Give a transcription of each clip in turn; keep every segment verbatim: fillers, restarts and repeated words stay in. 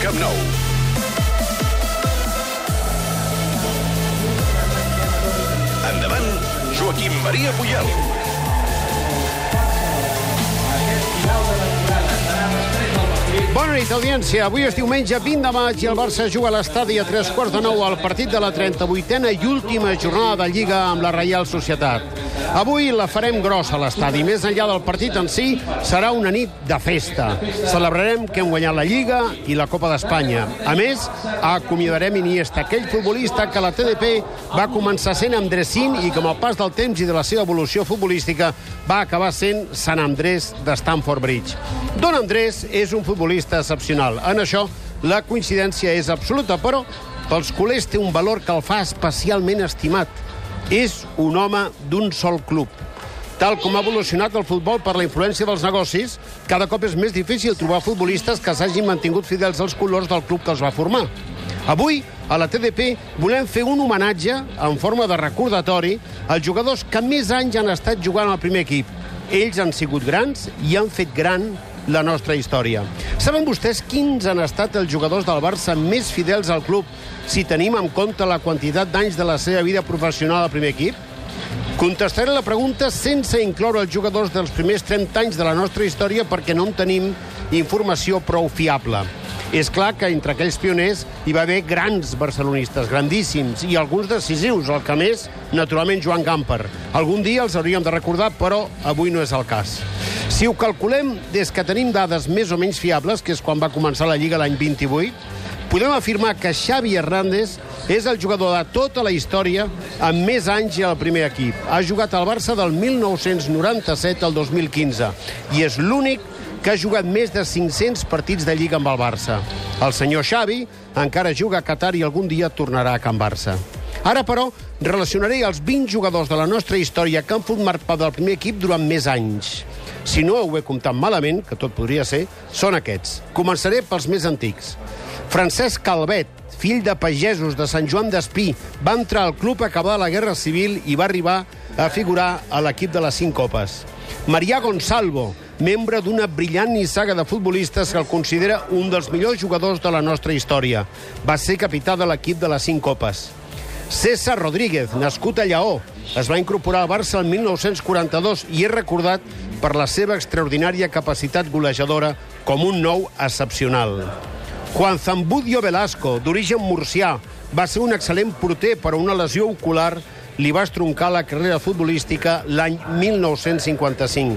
Camp Nou. Endavant, Joaquim Maria Puyol. Bona nit, audiència. Avui és diumenge vint de maig i el Barça juga a l'estadi a tres quarts de nou al partit de la trenta-vuitena i última jornada de Lliga amb la Reial Societat. Avui la farem grossa a l'estadi. Més enllà del partit en si, serà una nit de festa. Celebrarem que hem guanyat la Lliga i la Copa d'Espanya. A més, acomiadarem Iniesta, aquell futbolista que la T D P va començar sent Andresín i que amb el pas del temps i de la seva evolució futbolística va acabar sent Sant Andrés de Stamford Bridge. Don Andrés és un futbolista excepcional. En això, la coincidència és absoluta, però pels culers té un valor que el fa especialment estimat. És un home d'un sol club. Tal com ha evolucionat el futbol per la influència dels negocis, cada cop és més difícil trobar futbolistes que s'hagin mantingut fidels als colors del club que els va formar. Avui, a la T D P, volem fer un homenatge, en forma de recordatori, als jugadors que més anys han estat jugant al primer equip. Ells han sigut grans i han fet gran la nostra història. Saben vostès quins han estat els jugadors del Barça més fidels al club si tenim en compte la quantitat d'anys de la seva vida professional al primer equip? Contestaré la pregunta sense incloure els jugadors dels primers trenta anys de la nostra història perquè no en tenim informació prou fiable. És clar que entre aquells pioners hi va haver grans barcelonistes, grandíssims, i alguns decisius, el que més, naturalment, Joan Gamper. Algun dia els hauríem de recordar, però avui no és el cas. Si ho calculem des que tenim dades més o menys fiables, que és quan va començar la Lliga l'any vint-i-vuit, podem afirmar que Xavi Hernández és el jugador de tota la història amb més anys al primer equip. Ha jugat al Barça del mil nou-cents noranta-set al dos mil quinze i és l'únic que ha jugat més de cinc-cents partits de Lliga amb el Barça. El senyor Xavi encara juga a Qatar i algun dia tornarà a Can Barça. Ara, però, relacionaré els vint jugadors de la nostra història que han format part del primer equip durant més anys. Si no ho he comptat malament, que tot podria ser, són aquests. Començaré pels més antics. Francesc Calvet, fill de pagesos de Sant Joan d'Espí, va entrar al club acabada la Guerra Civil i va arribar a figurar a l'equip de les cinc copes. Marià Gonçalvo, membre d'una brillant nissaga de futbolistes que el considera un dels millors jugadors de la nostra història. Va ser capità de l'equip de les cinc copes. César Rodríguez, nascut a Lleó, es va incorporar al Barça el mil nou-cents quaranta-dos i és recordat per la seva extraordinària capacitat golejadora com un nou excepcional. Juan Zambudio Velasco, d'origen murcià, va ser un excel·lent porter, però una lesió ocular li va estroncar la carrera futbolística l'any mil nou-cents cinquanta-cinc.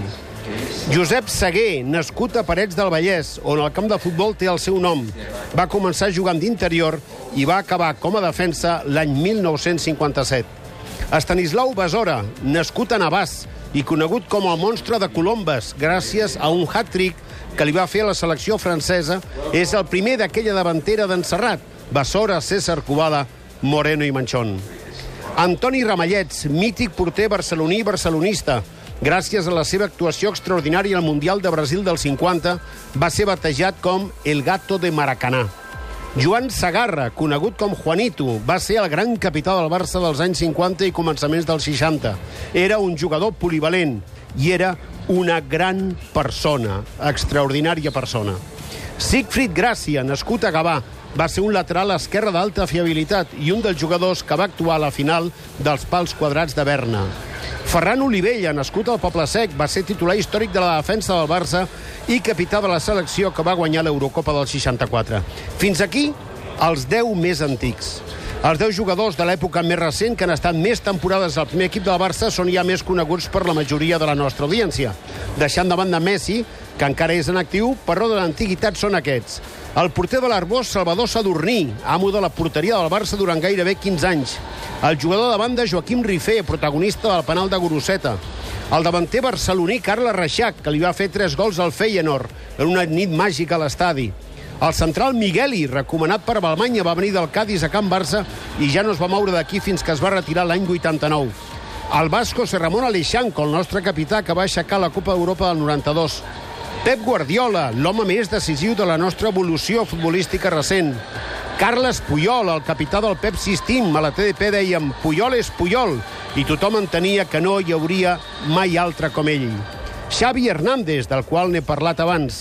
Josep Seguer, nascut a Parets del Vallès, on el camp de futbol té el seu nom. Va començar jugant d'interior i va acabar com a defensa l'any mil nou-cents cinquanta-set. Estanislau Besora, nascut a Navàs i conegut com el monstre de Colombes, gràcies a un hat-trick que li va fer a la selecció francesa, és el primer d'aquella davantera d'en Serrat, Besora, César Kubala, Moreno i Manchón. Antoni Ramallets, mític porter barceloní i barcelonista. Gràcies a la seva actuació extraordinària al Mundial de Brasil del cinquanta, va ser batejat com el Gato de Maracanà. Joan Segarra, conegut com Juanito, va ser el gran capità del Barça dels anys cinquanta i començaments dels seixanta. Era un jugador polivalent i era una gran persona, extraordinària persona. Siegfried Gràcia, nascut a Gavà, va ser un lateral esquerre d'alta fiabilitat i un dels jugadors que va actuar a la final dels pals quadrats de Berna. Ferran Olivella, nascut al Poble Sec, va ser titular històric de la defensa del Barça i capità de la selecció que va guanyar l'Eurocopa del seixanta-quatre. Fins aquí, els deu més antics. Els deu jugadors de l'època més recent que han estat més temporades al primer equip del Barça són ja més coneguts per la majoria de la nostra audiència. Deixant de banda Messi, que encara és en actiu, per raó de l'antiguitat són aquests. El porter de l'Arbós, Salvador Sadurní, amo de la porteria del Barça durant gairebé quinze anys. El jugador de banda, Joaquim Rifé, protagonista del penal de Goroseta. El davanter barceloní, Carles Reixac, que li va fer tres gols al Feyenoord en una nit màgica a l'estadi. El central Migueli, recomanat per Balmanya, va venir del Cádiz a Can Barça i ja no es va moure d'aquí fins que es va retirar l'any vuitanta-nou. El basc José Ramón Aleixanco, el nostre capità, que va aixecar la Copa d'Europa del noranta-dos. Pep Guardiola, l'home més decisiu de la nostra evolució futbolística recent. Carles Puyol, el capità del Pepsi Steam. A la T D P dèiem Puyol és Puyol i tothom entenia que no hi hauria mai altre com ell. Xavi Hernández, del qual n'he parlat abans.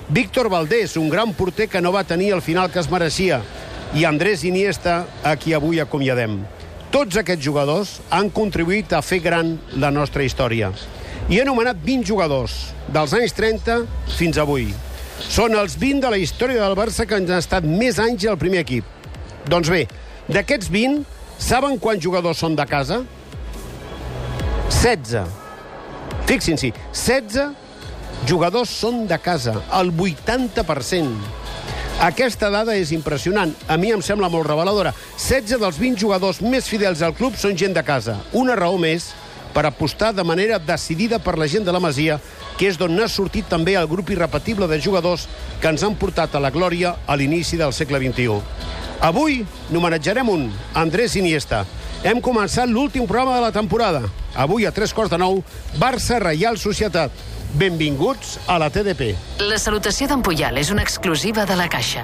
Víctor Valdés, un gran porter que no va tenir el final que es mereixia, i Andrés Iniesta, a qui avui acomiadem. Tots aquests jugadors han contribuït a fer gran la nostra història. I he anomenat vint jugadors, dels anys trenta fins avui. Són els vint de la història del Barça que han estat més anys al primer equip. Doncs bé, d'aquests vint, saben quants jugadors són de casa? setze. Fixin-s'hi, setze jugadors són de casa, el vuitanta per cent. Aquesta dada és impressionant. A mi em sembla molt reveladora. setze dels vint jugadors més fidels al club són gent de casa. Una raó més per apostar de manera decidida per la gent de la Masia, que és d'on n'ha sortit també el grup irrepetible de jugadors que ens han portat a la glòria a l'inici del segle vint-i-u. Avui n'homenatjarem un, Andrés Iniesta. Hem començat l'últim programa de la temporada. Avui a tres quarts de nou, Barça Reial Societat. Benvinguts a la T D P. La salutació d'en Puyal és una exclusiva de la Caixa.